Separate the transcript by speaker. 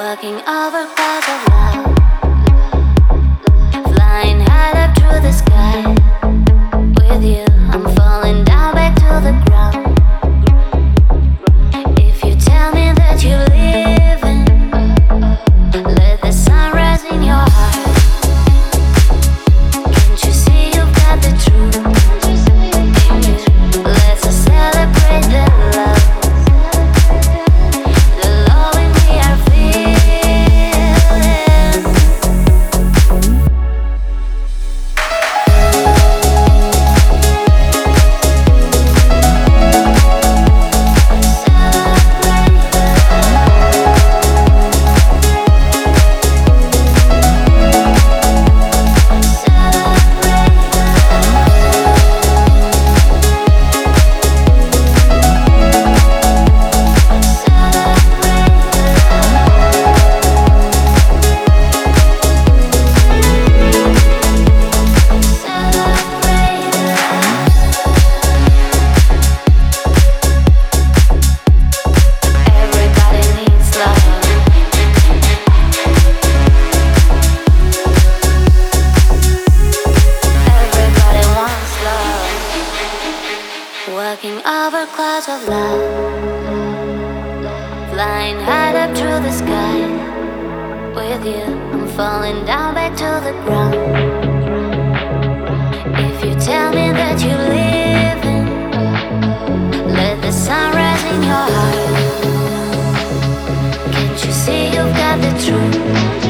Speaker 1: Walking over clouds of love, flying high up through the sky. With you, I'm falling down back to the ground. If you tell me that you're leaving, let the sun rise in your heart. Can't you see you've got the truth in you? Let's celebrate the love. Walking over clouds of love, flying high up through the sky. With you, I'm falling down back to the ground. If you tell me that you're leaving, let the sun rise in your heart. Can't you see you've got the truth?